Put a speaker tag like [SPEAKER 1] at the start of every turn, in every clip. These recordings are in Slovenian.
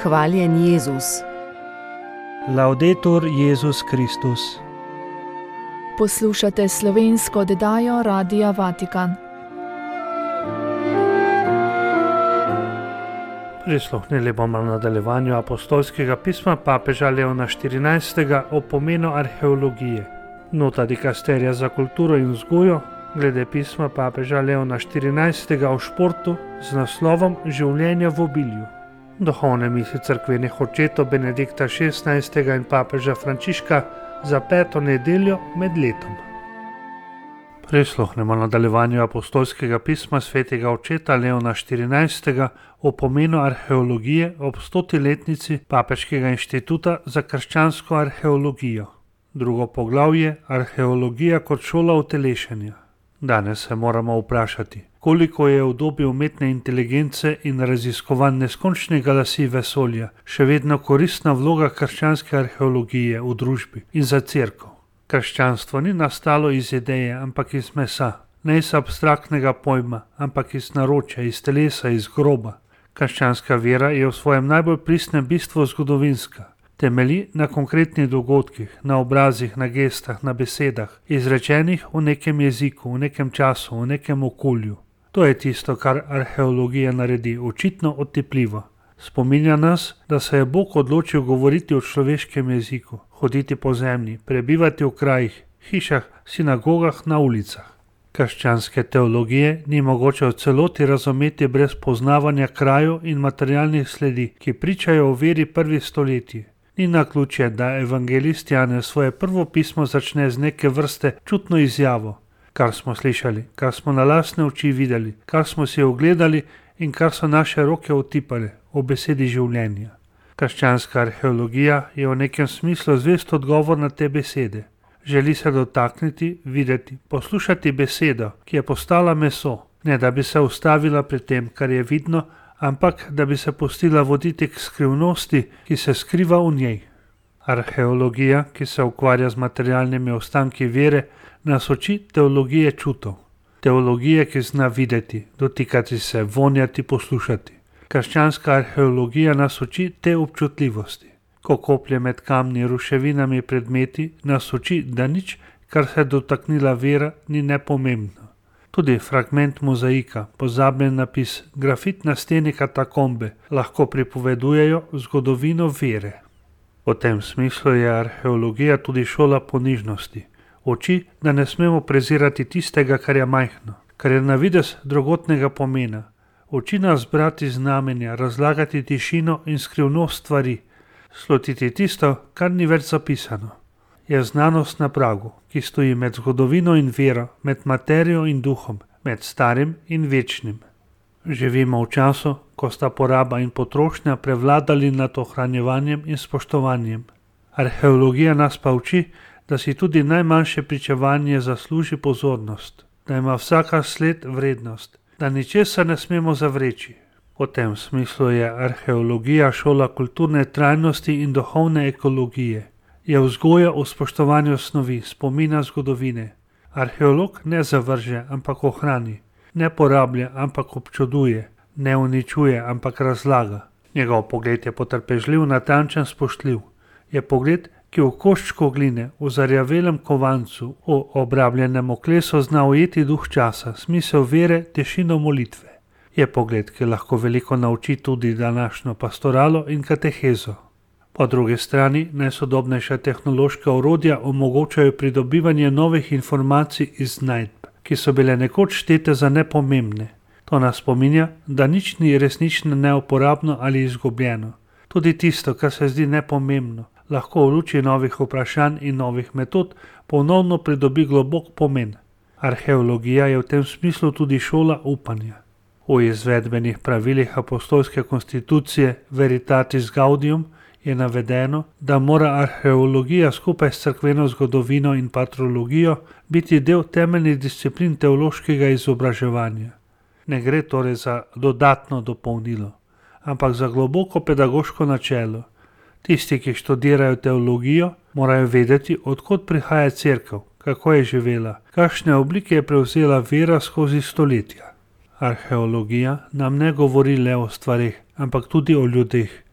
[SPEAKER 1] Hvaljen Jezus.
[SPEAKER 2] Laudetur Jezus Kristus.
[SPEAKER 3] Poslušate slovensko oddajo Radia Vatikan.
[SPEAKER 2] Prisluhnili bomo nadaljevanju apostolskega pisma papeža Leona XIV. O pomenu arheologije. Nota dikasterija za kulturo in vzgojo glede pisma papeža Leona XIV. O športu z naslovom Življenje v obilju. Duhovne misli cerkvenih očetov Benedikta XVI. In papeža Frančiška za 5. nedeljo med letom. Prisluhnemo nadaljevanju apostolskega pisma svetega očeta Leona XIV. O pomenu arheologije ob 100-letnici Papeškega inštituta za krščansko arheologijo. Drugo poglavje: Arheologija kot šola utelešenja. Danes se moramo vprašati, koliko je v dobi umetne inteligence in raziskovanj neskončnega lasi vesolja še vedno koristna vloga krščanske arheologije v družbi in za cerkev. Krščanstvo ni nastalo iz ideje, ampak iz mesa, ne iz abstraktnega pojma, ampak iz naročja, iz telesa, iz groba. Krščanska vera je v svojem najbolj pristnem bistvu zgodovinska. Temelji na konkretnih dogodkih, na obrazih, na gestah, na besedah, izrečenih v nekem jeziku, v nekem času, v nekem okolju. To je tisto, kar arheologija naredi očitno otipljivo. Spominja nas, da se je Bog odločil govoriti v človeškem jeziku, hoditi po zemlji, prebivati v krajih, hišah, sinagogah, na ulicah. Krščanske teologije ni mogoče v celoti razumeti brez poznavanja krajev in materialnih sledi, ki pričajo o veri prvih stoletij. Ni naključje, da evangelist Janez svoje prvo pismo začne z neke vrste čutno izjavo. Kar smo slišali, kar smo na lastne oči videli, kar smo si ogledali in kar so naše roke otipale, o besedi življenja. Krščanska arheologija je v nekem smislu zvest odgovor na te besede. Želi se dotakniti, videti, poslušati besedo, ki je postala meso, ne da bi se ustavila pri tem, kar je vidno, ampak da bi se pustila voditi k skrivnosti, ki se skriva v njej. Arheologija, ki se ukvarja z materialnimi ostanki vere, nas uči teologije čutov. Teologije, ki zna videti, dotikati se, vonjati, poslušati. Krščanska arheologija nas uči te občutljivosti. Ko koplje med kamni, ruševinami, predmeti, nas uči, da nič, kar se je dotaknila vera, ni nepomembno. Tudi fragment mozaika, pozabljen napis, grafit na steni katakombe lahko pripovedujejo zgodovino vere. V tem smislu je arheologija tudi šola ponižnosti. Uči, da ne smemo prezirati tistega, kar je majhno, kar je na videz drugotnega pomena. Uči nas brati znamenja, razlagati tišino in skrivnost stvari, slutiti tisto, kar ni več zapisano. Je znanost na pragu, ki stoji med zgodovino in vero, med materijo in duhom, med starim in večnim. Živimo v času, ko sta poraba in potrošnja prevladali nad ohranjevanjem in spoštovanjem. Arheologija nas pa uči, da si tudi najmanjše pričevanje zasluži pozornost, da ima vsaka sled vrednost, da ničesar ne smemo zavreči. V tem smislu je arheologija šola kulturne trajnosti in duhovne ekologije. Je vzgoja v spoštovanju snovi, spomina zgodovine. Arheolog ne zavrže, ampak ohrani, ne porablja, ampak občuduje, ne uničuje, ampak razlaga. Njegov pogled je potrpežljiv, natančen, spoštljiv. Je pogled, ki v koščku gline, v zarjavelem kovancu, v obrabljenem oklesu zna ujeti duh časa, smisel vere, tišino molitve. Je pogled, ki lahko veliko nauči tudi današnjo pastoralo in katehezo. Po drugi strani najsodobnejša tehnološka orodja omogočajo pridobivanje novih informacij iz najdb, ki so bile nekoč štete za nepomembne. To nas spominja, da nič ni resnično neuporabno ali izgubljeno. Tudi tisto, kar se zdi nepomembno, lahko v luči novih vprašanj in novih metod ponovno pridobi globok pomen. Arheologija je v tem smislu tudi šola upanja. V izvedbenih pravilih apostolske konstitucije Veritatis Gaudium je navedeno, da mora arheologija skupaj s cerkveno zgodovino in patrologijo biti del temeljnih disciplin teološkega izobraževanja. Ne gre torej za dodatno dopolnilo, ampak za globoko pedagoško načelo. Tisti, ki študirajo teologijo, morajo vedeti, od kod prihaja cerkev, kako je živela, kakšne oblike je prevzela vera skozi stoletja. Arheologija nam ne govori le o stvareh, ampak tudi o ljudeh,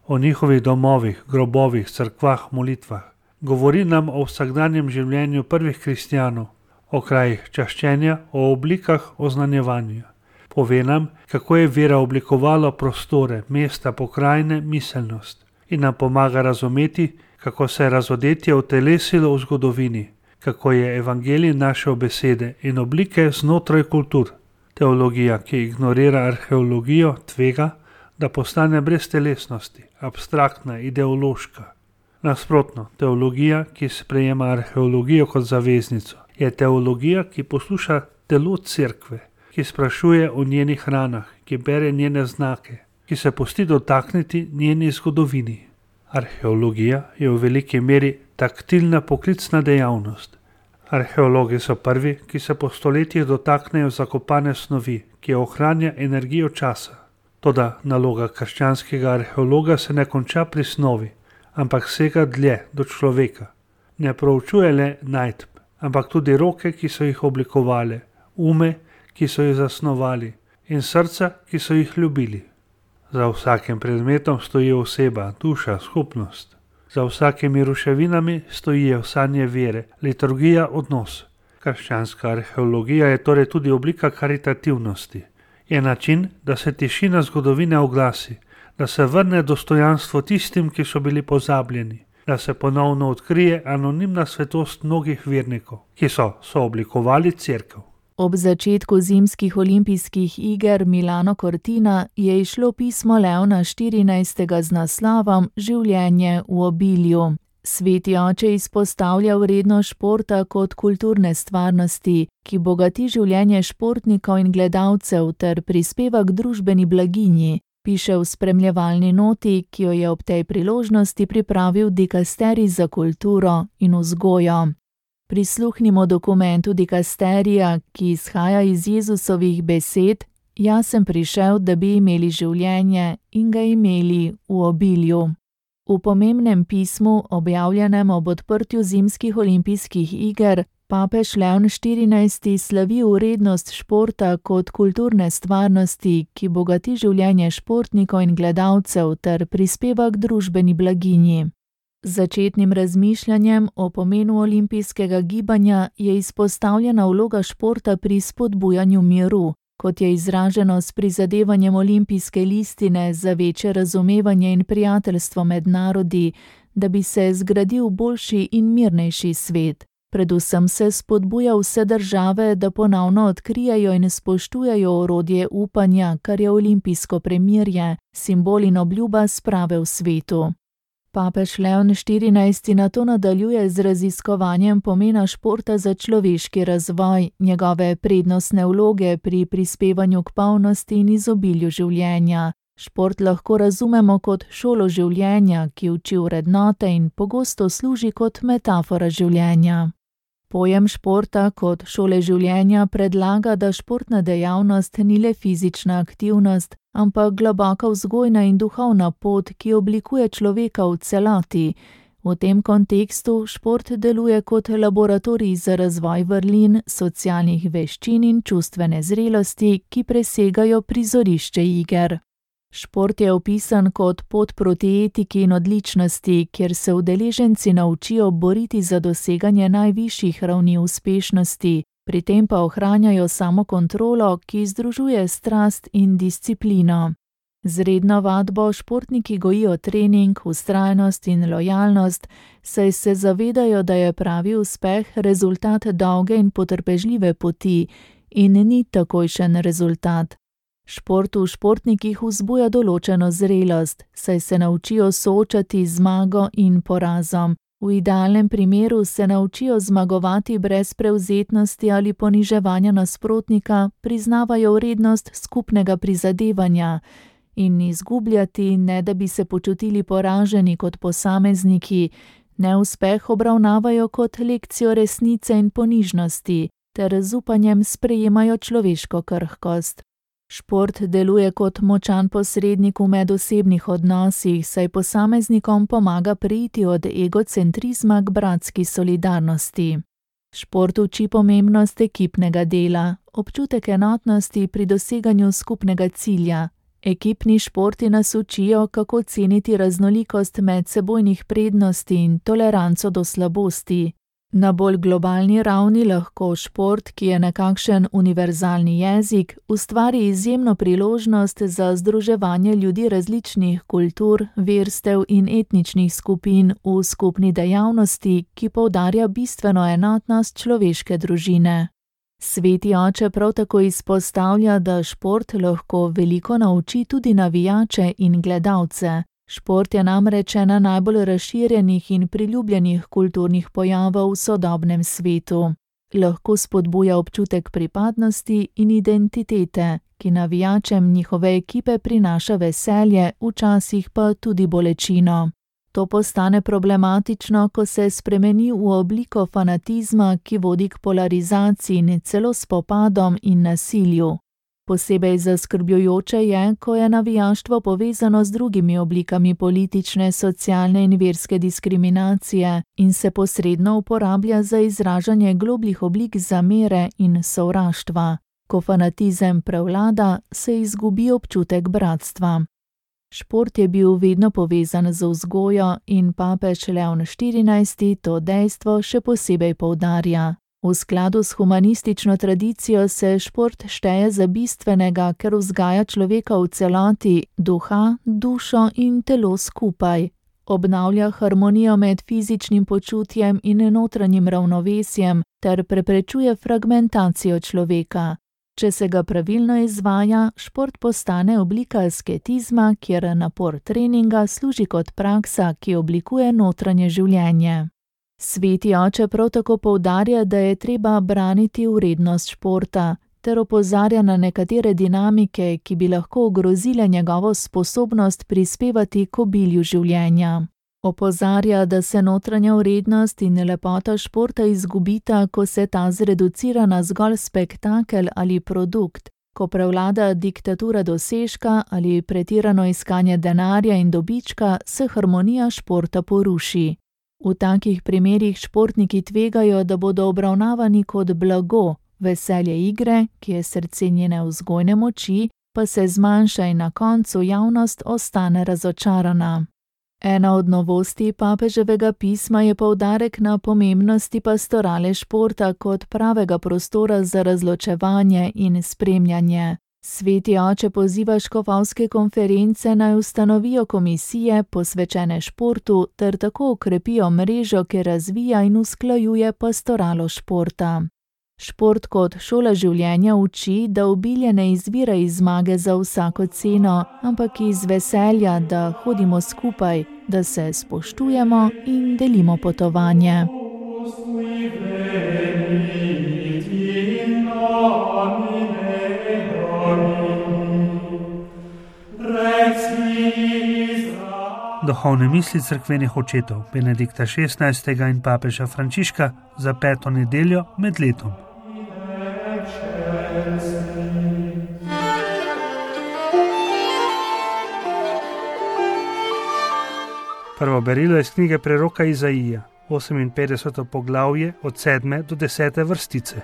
[SPEAKER 2] o njihovih domovih, grobovih, cerkvah, molitvah. Govori nam o vsakdanjem življenju prvih kristjanov, o krajih čaščenja, o oblikah oznanjevanja. Pove nam, kako je vera oblikovala prostore, mesta, pokrajine, miselnost in nam pomaga razumeti, kako se je razodetje utelesilo v zgodovini, kako je evangelij našel besede in oblike znotraj kultur. Teologija, ki ignorira arheologijo, tvega, da postane brez telesnosti, abstraktna, ideološka. Nasprotno, teologija, ki sprejema arheologijo kot zaveznico, je teologija, ki posluša telo cerkve, ki sprašuje o njenih ranah, ki bere njene znake, ki se pusti dotakniti njeni zgodovini. Arheologija je v veliki meri taktilna poklicna dejavnost. Arheologi so prvi, ki se po stoletjih dotaknejo zakopane snovi, ki ohranja energijo časa. Toda naloga krščanskega arheologa se ne konča pri snovi, ampak sega dlje do človeka. Ne proučuje le najdb, ampak tudi roke, ki so jih oblikovali, ume, ki so jih zasnovali, in srca, ki so jih ljubili. Za vsakim predmetom stoji oseba, duša, skupnost. Za vsakimi ruševinami stojijo sanje vere, liturgija, odnos. Krščanska arheologija je torej tudi oblika karitativnosti. Je način, da se tišina zgodovine oglasi, da se vrne dostojanstvo tistim, ki so bili pozabljeni, da se ponovno odkrije anonimna svetost mnogih vernikov, ki so sooblikovali cerkev.
[SPEAKER 3] Ob začetku zimskih olimpijskih iger Milano Cortina je izšlo pismo Leona 14. z naslovom Življenje v obilju. Sveti oče izpostavlja vrednost športa kot kulturne stvarnosti, ki bogati življenje športnikov in gledalcev ter prispeva k družbeni blaginji, piše v spremljevalni noti, ki jo je ob tej priložnosti pripravil dikasterij za kulturo in vzgojo. Prisluhnimo dokumentu dikasterija, ki izhaja iz Jezusovih besed: Jaz sem prišel, da bi imeli življenje in ga imeli v obilju. V pomembnem pismu, objavljenem ob odprtju zimskih olimpijskih iger, papež Leon 14. slavi vrednost športa kot kulturne stvarnosti, ki bogati življenje športnikov in gledalcev ter prispeva k družbeni blaginji. Z začetnim razmišljanjem o pomenu olimpijskega gibanja je izpostavljena vloga športa pri spodbujanju miru, kot je izraženo s prizadevanjem olimpijske listine za večje razumevanje in prijateljstvo med narodi, da bi se zgradil boljši in mirnejši svet. Predvsem se spodbuja vse države, da ponovno odkrijejo in spoštujejo orodje upanja, kar je olimpijsko premirje, simbol in obljuba sprave v svetu. Papež Leon 14. nato nadaljuje z raziskovanjem pomena športa za človeški razvoj, njegove prednostne vloge pri prispevanju k polnosti in izobilju življenja. Šport lahko razumemo kot šolo življenja, ki uči vrednote in pogosto služi kot metafora življenja. Pojem športa kot šole življenja predlaga, da športna dejavnost ni le fizična aktivnost, ampak globoka vzgojna in duhovna pot, ki oblikuje človeka v celoti. V tem kontekstu šport deluje kot laboratorij za razvoj vrlin, socialnih veščin in čustvene zrelosti, ki presegajo prizorišče iger. Šport je opisan kot pot proti etiki in odličnosti, kjer se udeleženci naučijo boriti za doseganje najvišjih ravni uspešnosti, pri tem pa ohranjajo samokontrolo, ki združuje strast in disciplino. Z redno vadbo športniki gojijo trening, vztrajnost in lojalnost, saj se zavedajo, da je pravi uspeh rezultat dolge in potrpežljive poti in ni takojšen rezultat. Šport v športnikih vzbuja določeno zrelost, saj se naučijo soočati z zmago in porazom. V idealnem primeru se naučijo zmagovati brez prevzetnosti ali poniževanja nasprotnika, priznavajo vrednost skupnega prizadevanja in izgubljati, ne da bi se počutili poraženi kot posamezniki, neuspeh obravnavajo kot lekcijo resnice in ponižnosti, ter z upanjem sprejemajo človeško krhkost. Šport deluje kot močan posrednik v medosebnih odnosih, saj posameznikom pomaga preiti od egocentrizma k bratski solidarnosti. Šport uči pomembnost ekipnega dela, občutek enotnosti pri doseganju skupnega cilja, Ekipni športi nas učijo, kako ceniti raznolikost medsebojnih prednosti in toleranco do slabosti. Na bolj globalni ravni lahko šport, ki je nekakšen univerzalni jezik, ustvari izjemno priložnost za združevanje ljudi različnih kultur, verstev in etničnih skupin v skupni dejavnosti, ki poudarja bistveno enotnost človeške družine. Sveti oče prav tako izpostavlja, da šport lahko veliko nauči tudi navijače in gledalce. Šport je namreč ena najbolj razširjenih in priljubljenih kulturnih pojavov v sodobnem svetu. Lahko spodbuja občutek pripadnosti in identitete, ki navijačem njihove ekipe prinaša veselje, včasih pa tudi bolečino. To postane problematično, ko se spremeni v obliko fanatizma, ki vodi k polarizaciji in celo spopadom in nasilju. Posebej zaskrbljujoče je, ko je navijaštvo povezano z drugimi oblikami politične, socialne in verske diskriminacije in se posredno uporablja za izražanje globljih oblik zamere in sovraštva. Ko fanatizem prevlada, se izgubi občutek bratstva. Šport je bil vedno povezan z vzgojo in papež Leon XIV. To dejstvo še posebej poudarja. V skladu s humanistično tradicijo se šport šteje za bistvenega, ker vzgaja človeka v celoti, duha, dušo in telo skupaj. Obnavlja harmonijo med fizičnim počutjem in notranjim ravnovesjem ter preprečuje fragmentacijo človeka. Če se ga pravilno izvaja, šport postane oblika asketizma, kjer napor treninga služi kot praksa, ki oblikuje notranje življenje. Sveti oče prav tako poudarja, da je treba braniti vrednost športa, ter opozarja na nekatere dinamike, ki bi lahko ogrozile njegovo sposobnost prispevati k obilju življenja. Opozarja, da se notranja vrednost in lepota športa izgubita, ko se ta zreducira na zgolj spektakel ali produkt, ko prevlada diktatura dosežka ali pretirano iskanje denarja in dobička, se harmonija športa poruši. V takih primerih športniki tvegajo, da bodo obravnavani kot blago, veselje igre, ki je srce njene vzgojne moči, pa se zmanjša in na koncu javnost ostane razočarana. Ena od novosti papeževega pisma je poudarek na pomembnosti pastorale športa kot pravega prostora za razločevanje in spremljanje. Sveti oče poziva škofovske konference naj ustanovijo komisije posvečene športu ter tako okrepijo mrežo, ki razvija in usklajuje pastoralo športa. Šport kot šola življenja uči, da obilje ne izvira iz zmage za vsako ceno, ampak iz veselja, da hodimo skupaj, da se spoštujemo in delimo potovanje.
[SPEAKER 2] Duhovne misli cerkvenih očetov Benedikta XVI. In papeža Frančiška za 5. nedeljo med letom. Prvo berilo iz knjige preroka Izaija, 58. poglavje od 7. do 10. vrstice.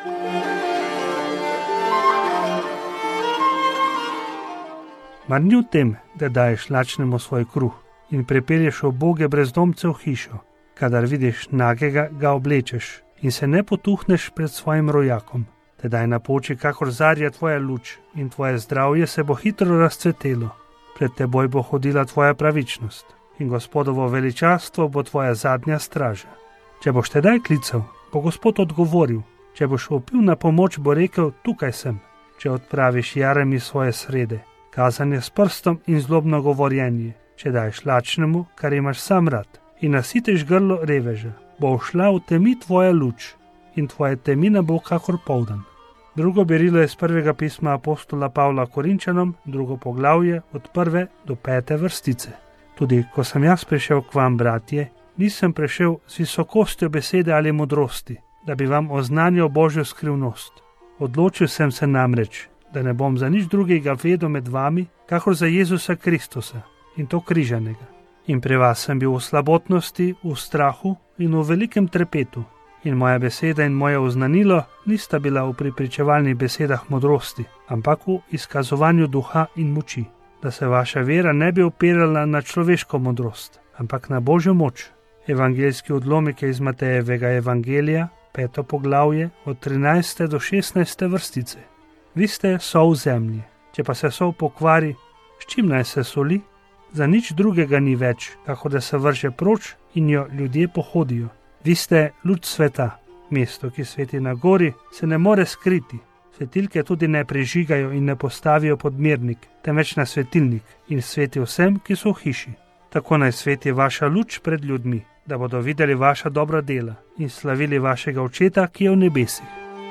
[SPEAKER 2] Mar ni v tem, da daješ lačnemu svoj kruh in prepelješ uboge brezdomce v hišo, kadar vidiš nagega, ga oblečeš in se ne potuhneš pred svojim rojakom. Tedaj napoči, kakor zarja tvoja luč in tvoje zdravje se bo hitro razcvetelo. Pred teboj bo hodila tvoja pravičnost in Gospodovo veličastvo bo tvoja zadnja straža. Če boš tedaj klical, bo Gospod odgovoril. Če boš vpil na pomoč, bo rekel, tukaj sem. Če odpraviš jarem iz svoje srede, kazanje s prstom in zlobno govorjenje, če daješ lačnemu, kar imaš sam rad, in nasiteš grlo reveža, bo ušla v temi tvoja luč in tvoja temina bo kakor poldan. Drugo berilo je z prvega pisma apostola Pavla Korinčanom, 2. poglavje od 1. do 5. vrstice. Tudi ko sem jaz prišel k vam, bratje, nisem prišel z visokostjo besede ali modrosti, da bi vam oznanjal Božjo skrivnost. Odločil sem se namreč, da ne bom za nič drugega vedel med vami, kakor za Jezusa Kristusa in to križanega. In pri vas sem bil v slabotnosti, v strahu in v velikem trepetu In moja beseda in moje oznanilo nista bila v prepričevalnih besedah modrosti, ampak v izkazovanju duha in moči, da se vaša vera ne bi opirala na človeško modrost, ampak na Božjo moč. Evangeljski odlomek je iz Matejevega evangelija, 5. poglavje, od 13. do 16. vrstice. Vi ste sol zemlje, če pa se sol pokvari, s čim naj se soli? Za nič drugega ni več, kako da se vrže proč in jo ljudje pohodijo. Vi ste luč sveta, mesto, ki sveti na gori, se ne more skriti. Svetilke tudi ne prižigajo in ne postavijo pod mirnik, temveč na svetilnik in sveti vsem, ki so v hiši. Tako naj sveti vaša luč pred ljudmi, da bodo videli vaša dobra dela in slavili vašega očeta, ki je v nebesih.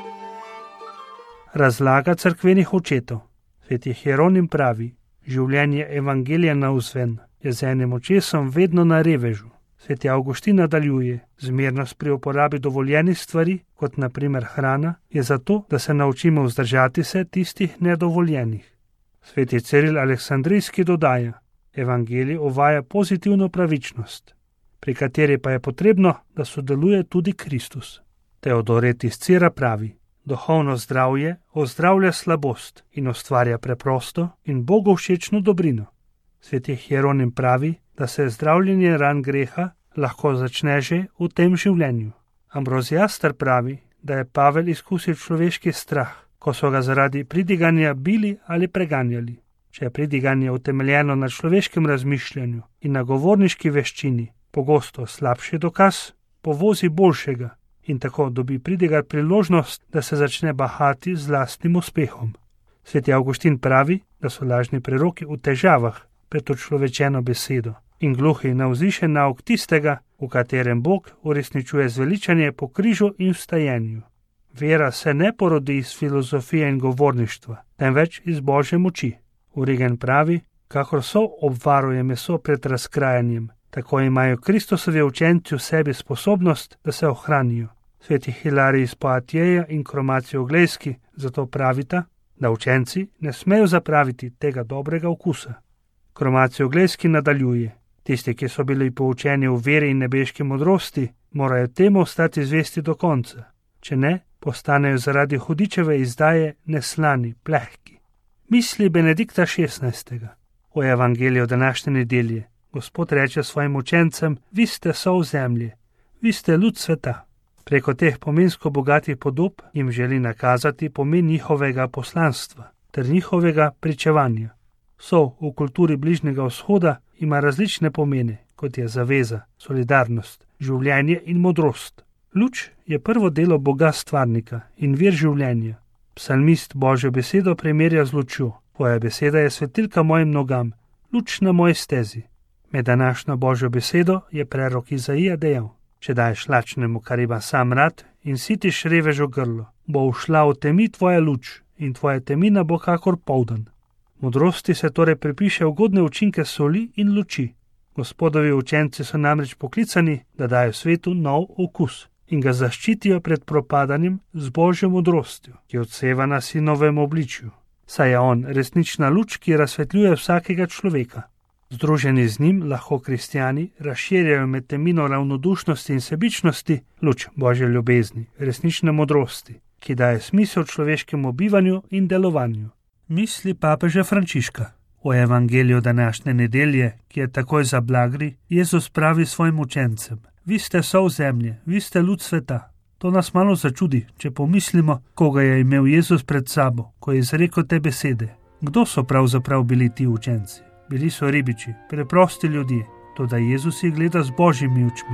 [SPEAKER 2] Razlaga cerkvenih očetov. Sveti Hieronim pravi: življenje evangelija navzven je z enim očesom vedno na revežu. Sveti Avguštin nadaljuje: zmernost pri uporabi dovoljenih stvari, kot na primer hrana, je zato, da se naučimo vzdržati se tistih nedovoljenih. Sveti Ciril Aleksandrijski dodaja: evangelij uvaja pozitivno pravičnost, pri kateri pa je potrebno, da sodeluje tudi Kristus. Teodoret iz Cira pravi: duhovno zdravje ozdravlja slabost in ustvarja preprosto in Bogu všečno dobrino. Sveti Hieronim pravi, da se zdravljenje ran greha lahko začne že v tem življenju. Ambroziaster pravi, da je Pavel izkusil človeški strah, ko so ga zaradi pridiganja bili ali preganjali. Če je pridiganje utemeljeno na človeškem razmišljanju in na govorniški veščini, pogosto slabši dokaz povozi boljšega in tako dobi pridigar priložnost, da se začne bahati z lastnim uspehom. Sveti Avguštin pravi, da so lažni preroki v težavah pred učlovečeno besedo in gluhi na vzvišen nauk tistega, v katerem Bog uresničuje zveličanje po križu in vstajenju. Vera se ne porodi iz filozofije in govorništva, temveč iz Božje moči. Origen pravi: kakor so obvaruje meso pred razkrajanjem, tako imajo Kristusovi učenci v sebi sposobnost, da se ohranijo. Sveti Hilarij iz Poatjeja in Kromaci Oglejski zato pravita, da učenci ne smejo zapraviti tega dobrega okusa. Kromaci Oglejski nadaljuje: tisti, ki so bili poučeni v veri in nebeški modrosti, morajo temu ostati zvesti do konca. Če ne, postanejo zaradi hudičeve izdaje neslani, plehki. Misli Benedikta XVI. O evangeliju današnje nedelje. Gospod reče svojim učencem: vi ste sol zemlje, vi ste luč sveta. Preko teh pomensko bogatih podob jim želi nakazati pomen njihovega poslanstva ter njihovega pričevanja. Sol v kulturi Bližnjega vzhoda ima različne pomene, kot je zaveza, solidarnost, življenje in modrost. Luč je prvo delo Boga stvarnika in vir življenja. Psalmist Božjo besedo primerja z lučjo. Tvoja beseda je svetilka mojim nogam, luč na moji stezi. Med današnjo Božjo besedo je prerok Izaija dejal: če daješ lačnemu, kar ima sam rad, in sitiš revežu grlo, bo ušla v temi tvoja luč in tvoja temina bo kakor poldan. Modrosti se torej pripiše ugodne učinke soli in luči. Gospodovi učenci so namreč poklicani, da dajo svetu nov okus in ga zaščitijo pred propadanjem z Božjo modrostjo, ki odseva na sinovem obličju. Saj je on resnična luč, ki razsvetljuje vsakega človeka. Združeni z njim lahko kristjani razširjajo med temino ravnodušnosti in sebičnosti luč Božje ljubezni, resnične modrosti, ki daje smisel človeškemu bivanju in delovanju. Misli papeža Frančiška. O evangeliju današnje nedelje, ki je takoj za blagri, Jezus pravi svojim učencem: vi ste sol zemlje, vi ste luč sveta. To nas malo začudi, če pomislimo, koga je imel Jezus pred sabo, ko je izrekel te besede. Kdo so pravzaprav bili ti učenci? Bili so ribiči, preprosti ljudje, toda Jezus jih gleda z Božjimi očmi.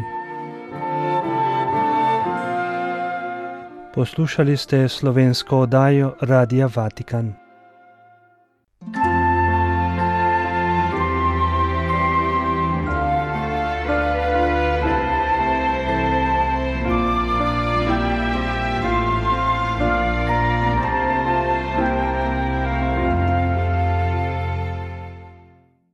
[SPEAKER 2] Poslušali ste slovensko oddajo Radia Vatikan.